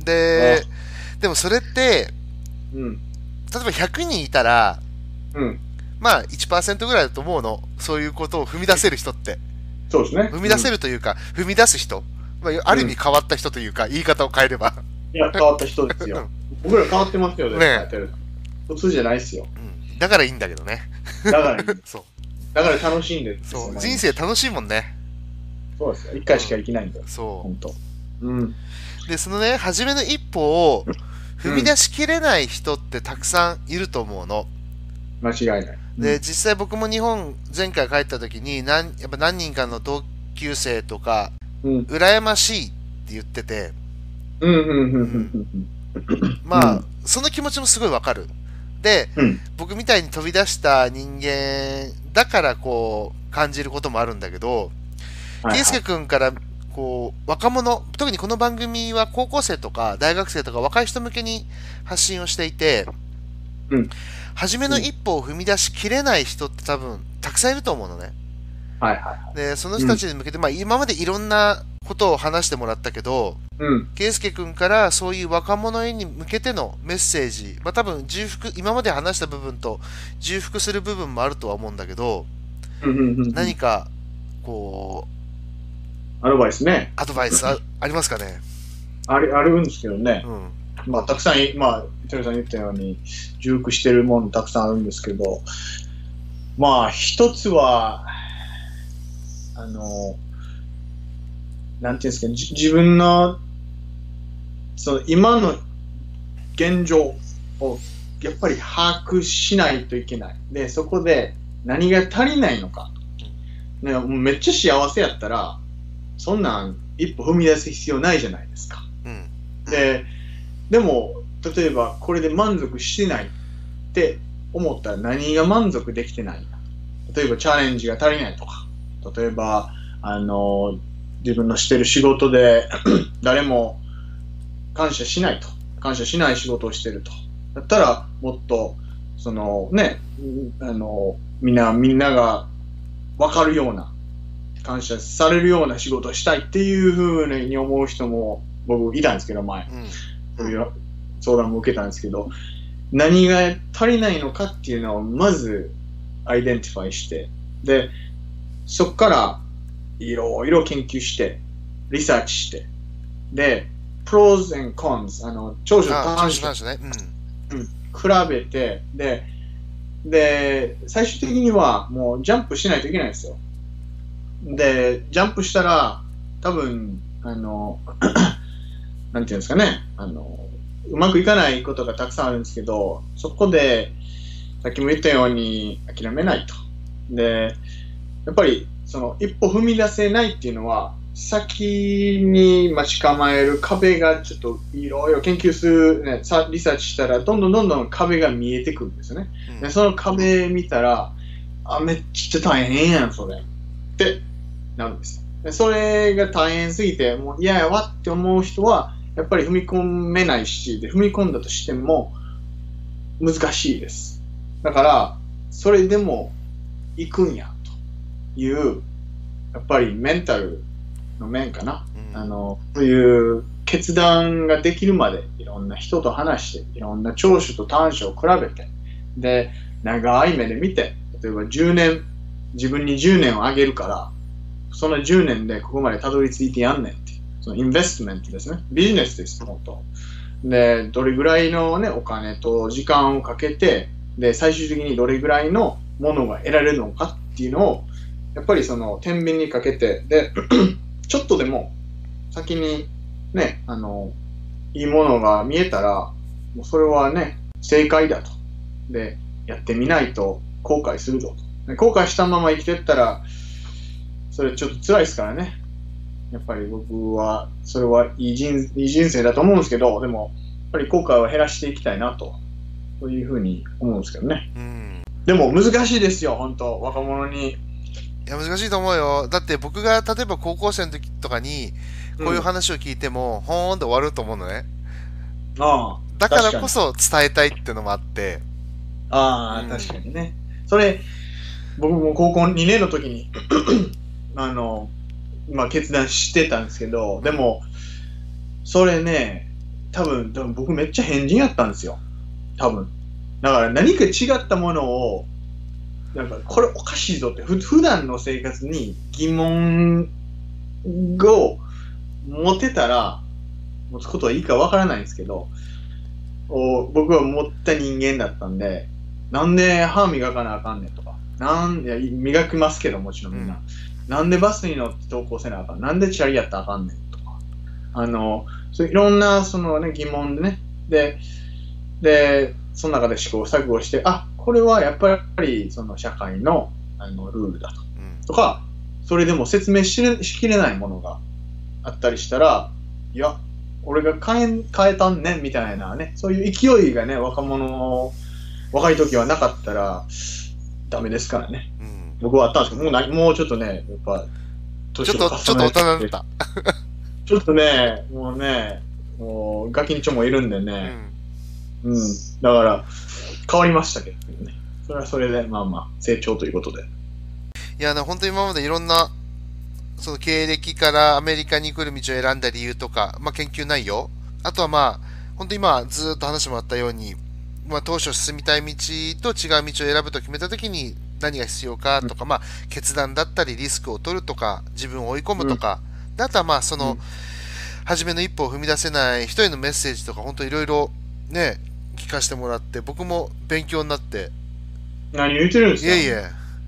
で、でもそれって、うん、例えばひゃくにんいたら、うん、まあ いちパーセント ぐらいだと思うの。そういうことを踏み出せる人って。 そうですね。 踏み出せるというか、うん、踏み出す人。まあ、ある意味変わった人というか、うん、言い方を変えれば。 いや、変わった人ですよ。僕ら変わってますよね。ね普通じゃないですよ、 うん。だからいいんだけどね。 だからいい。そう。だから楽しんでる。 そう。人生楽しいもんね。 そうですよ。一回しか生きないんだよ。 うん、そう。 本当。うん。 で、そのね、初めの一歩を踏み出しきれない人ってたくさんいると思うの。 間違いない。 で、実際僕も日本、前回帰った時に、何、やっぱ何人かの同級生とか、うん、羨ましいって言ってて、 うんうんうんうんうんまあ、うん、その気持ちもすごいわかる。で、うん、僕みたいに飛び出した人間だからこう感じることもあるんだけど、ケイスケ君からこう若者、特にこの番組は高校生とか大学生とか若い人向けに発信をしていて、うん、初めの一歩を踏み出しきれない人って多分たくさんいると思うのね。 はいはいはい、 で、その人たちに向けて、うん、まあ今までいろんなことを話してもらったけど、うん、ケイスケ君からそういう若者に向けてのメッセージ、まあ多分重複、今まで話した部分と重複する部分もあるとは思うんだけど、うんうんうん、何かこうアドバイスね。 アドバイス あ, ありますかね。 あるあるんですけどね。うん、まあたくさんまあテルさん言ったように重複してるものたくさんあるんですけど、まあ一つはあの、なんていうんですか、じ自分の、その今の現状をやっぱり把握しないといけない。で、そこで何が足りないのか。ね、もうめっちゃ幸せやったら、そんなん一歩踏み出す必要ないじゃないですか。 うん。 で、でも、例えばこれで満足してないって思ったら何が満足できてないか。例えばチャレンジが足りないとか、例えば、あの、自分のしてる仕事で誰も感謝しないと。感謝しない仕事をしてると。だったら、もっと、そのね、あの、みんな、みんながわかるような、感謝されるような仕事をしたいっていうふうに思う人も僕いたんですけど、前。 うん。 そういう相談も受けたんですけど、何が足りないのかっていうのをまずアイデンティファイして、で、そこからいろいろ研究して、リサーチして、で、プローズ&コンズ、あの、長所とあ、 短所、 調子なんですね。うん。 うん、比べて、で、で、最終的にはもうジャンプしないといけないんですよ。で、ジャンプしたら、多分、あの、なんていうんですかね、あの、うまくいかないことがたくさんあるんですけど、そこで、さっきも言ったように諦めないと。で、やっぱり、その、一歩踏み出せないっていうのは、先に待ち構える壁がちょっといろいろ研究する、ね、リサーチしたら、どんどんどんどん壁が見えてくるんですよね。 うん、 で、その壁見たら、あ、めっちゃ大変やん、それ。ってなるんですよ。で、それが大変すぎて、もう嫌やわって思う人は、やっぱり踏み込めないし、で、踏み込んだとしても難しいです。だから、それでも行くんや、という、やっぱりメンタルの面かな。うん、あの、そういう決断ができるまで、いろんな人と話して、いろんな長所と短所を比べて、で、長い目で見て、例えばじゅうねん、自分にじゅうねんをあげるから、そのじゅうねんでここまでたどり着いてやんねんって。そのインベストメントですね。ビジネスです、本当。で、どれぐらいのね、お金と時間をかけて、で、最終的にどれぐらいのものが得られるのかっていうのを、やっぱりその、天秤にかけて、で、ちょっとでも、先にね、あの、いいものが見えたら、もうそれはね、正解だと。で、やってみないと後悔するぞと。で、後悔したまま生きてったら、それちょっと辛いですからね。やっぱり僕は、それはいい人、いい人生だと思うんですけど、でも、やっぱり後悔を減らしていきたいなと、そういうふうに思うんですけどね。 うん。 でも難しいですよ、本当若者に。 いや、難しいと思うよ。だって僕が例えば高校生の時とかに、こういう話を聞いても、うん、ほーんで終わると思うのね。 ああ。 だからこそ伝えたいっていうのもあって。 ああ、うん、確かにね。それ、僕も高校にねんの時に、あの、まあ、決断してたんですけど、でも、それね、多分、多分僕めっちゃ変人やったんですよ。多分。だから何か違ったものを、なんかこれおかしいぞって、ふ普段の生活に疑問を持てたら、持つことはいいかわからないんですけど、僕は持った人間だったんで、なんで歯磨かなあかんねんとか、なんいや磨きますけどもちろんみんな。うん、なんでバスに乗って登校せなあかん、なんでチャリやったらあかんねんとか、あの、そういろんなそのね疑問でね、で、で、その中で試行錯誤して、あ、これはやっぱりその社会のあのルールだと、うん、とか、それでも説明ししきれないものがあったりしたら、いや、俺が変え、変えたんねんみたいなね、そういう勢いがね、若者の若い時はなかったらダメですからね。うん、僕はあったんですけど、もうなもうちょっとね、やっぱ年を重ねてちょっとちょっと大人になった。 ちょっとね、もうね、もうガキンチョもいるんでね、うん、うん、だから変わりましたけどね。それはそれでまあまあ成長ということで。 いや、本当に今までいろんなその経歴からアメリカに来る道を選んだ理由とか、まあ、研究内容、あとはまあ本当に今ずっと話してもらったように、まあ、当初進みたい道と違う道を選ぶと決めたときに何が必要かとか、うん、まあ決断だったりリスクを取るとか自分を追い込むとか、うん、あとはまあその、うん、初めの一歩を踏み出せない人へのメッセージとか本当いろいろね聞かせてもらって僕も勉強になって。 何言ってるんですか。 いえいえ、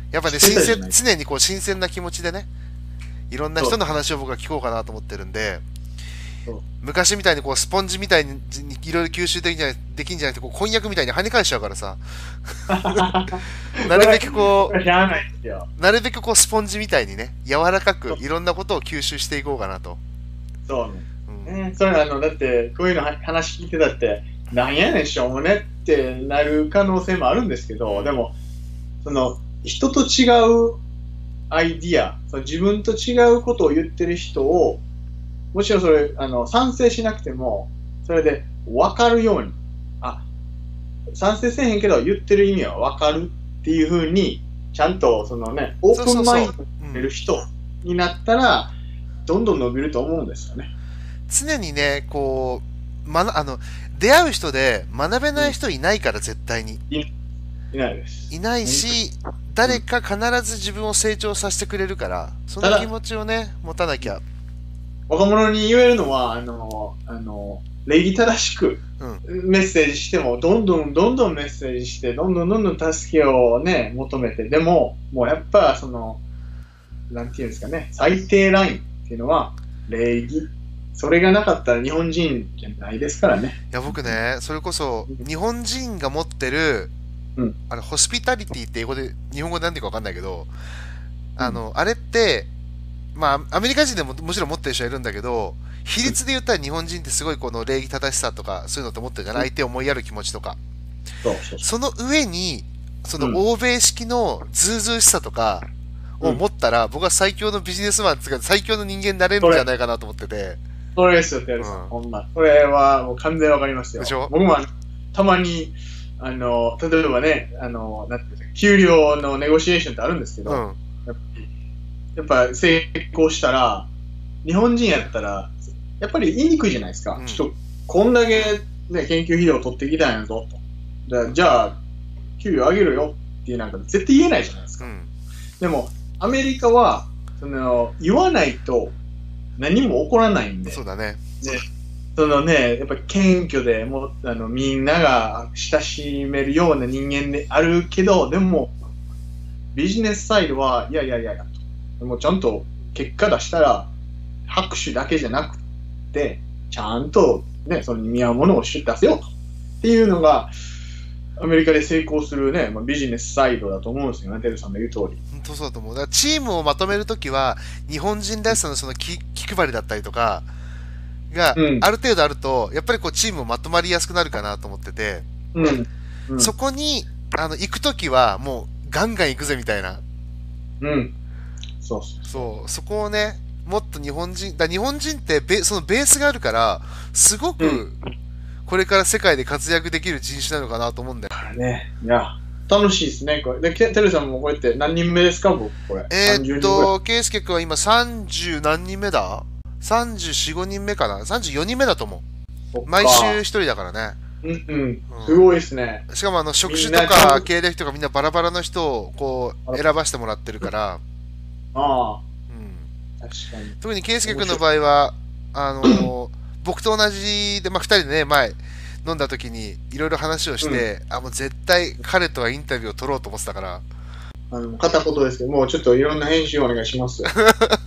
やっぱね、新鮮、常にこう新鮮な気持ちでね、いろんな人の話を僕は聞こうかなと思ってるんで、昔みたいにこうスポンジみたいにいろいろ吸収できんじゃないできんじゃなくて、こうこんにゃくみたいに跳ね返しちゃうからさ、なるべくこう、なるべくこうスポンジみたいにね、柔らかくいろんなことを吸収していこうかなと。 そうね。うん、えー、それあのだってこういうの話聞いてたってなんやねんしょうもねってなる可能性もあるんですけど、でもその人と違うアイディア、その自分と違うことを言ってる人を、もちろんそれあの賛成しなくてもそれで分かるように、あ、賛成せえへんけど言ってる意味は分かるっていうふうにちゃんとそのねオープンマインドになる人になったらどんどん伸びると思うんですよね。 常にねこう、ま、あの出会う人で学べない人いないから、絶対にい, いないですいないし、誰か必ず自分を成長させてくれるから、その気持ちをね持たなきゃ。 若者に言えるのはあのあの礼儀正しくメッセージしても、どんどんどんどんメッセージしてどんどんどんどん助けをね求めて、でももうやっぱそのなんていうんですかね、最低ラインっていうのは礼儀。それがなかったら日本人じゃないですからね。 いや僕ね、それこそ日本人が持ってる、うん、あのホスピタリティって英語で日本語でなんていうかわかんないけど、あの、うん、あれってまあアメリカ人でももちろん持ってる人はいるんだけど、比率で言ったら日本人ってすごいこの礼儀正しさとかそういうのって持ってるじゃない、相手を思いやる気持ちとか、 そうそうそう、 その上にその欧米式のズうずうしさとかを持ったら、うん、僕は最強のビジネスマンっていうか最強の人間になれるんじゃないかなと思ってて。 それですよ、テルさん、ほんま。これはもう完全にわかりますよ。 でしょ？ 僕もたまに、あの、例えばね、あの、なんていうんですか、給料のネゴシエーションってあるんですけど、うん、やっぱり、やっぱ成功したら、日本人やったら、やっぱり言いにくいじゃないですか。うん、ちょっと、こんだけ、ね、研究費用を取ってきたんやぞ、と。じゃあ、給料上げろよっていうなんか絶対言えないじゃないですか。うん、でも、アメリカは、その、言わないと、何も起こらないんで。 そうだね。 で、そのね、やっぱり謙虚でもあのみんなが親しめるような人間であるけど、でもビジネスサイドはいやいやいやいやと、もうちゃんと結果出したら拍手だけじゃなくて、ちゃんとねそれに見合うものを出せようとっていうのがアメリカで成功するね、まあ、ビジネスサイドだと思うんですよね、テルさんの言う通り。 本当そうだと思う。だからチームをまとめるときは、日本人らしさのその気気配りだったりとかがある程度あると、うん、やっぱりこうチームをまとまりやすくなるかなと思ってて、 うんうん、 そこにあの行くときはもうガンガン行くぜみたいな。 うん。そうそうそう。そこをね、もっと日本人、だ日本人ってベそのベースがあるから、すごく、うんこれから世界で活躍できる人種なのかなと思うんだよね。いや、楽しいですね。これで、テルさんもこうやって何人目ですか、僕、これ。 えー、っと、ケイスケ君は今さんじゅう何人目だ ?さんじゅうよん、ごにんめかな ?さんじゅうよにんめだと思う。毎週一人だからね。 うんうん。すごいですね。 しかもあの、職種とか経歴とかみんなバラバラの人をこう、選ばせてもらってるから。 ああ。 うん。 確かに。 特にケイスケ君の場合は、あの、僕と同じで、まあ、ふたりでね、前、飲んだ時にいろいろ話をして、うん、あ、もう絶対彼とはインタビューを取ろうと思ってたから。 あの、片言ですけど、もうちょっといろんな編集お願いします。じゃ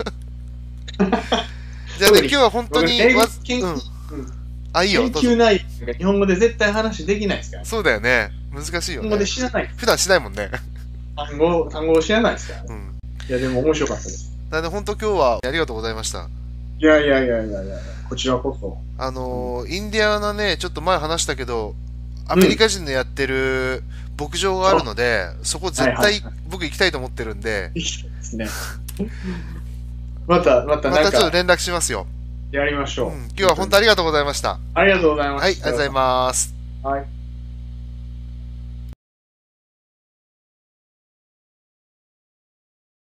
あね、今日は本当に、わず、うん。あ、いいよ、 研究内容が日本語で絶対話できないですから、ね。 そうだよね。難しいよね。 日本語で知らない。 普段しないもんね。 単語、単語を知らないですから、ね。うん。いや、でも面白かったです。 なので本当今日はありがとうございました。 いやいやいやいやいや、こちらこそ。 あのー、インディアナね、ちょっと前話したけど、アメリカ人のやってる牧場があるので、うん、そこ絶対僕行きたいと思ってるんで。 行きたいですね。また、またなんか。 またちょっと連絡しますよ。 やりましょう。うん、 今日は本当ありがとうございました。 ありがとうございました。 はい、ありがとうございます。 はい。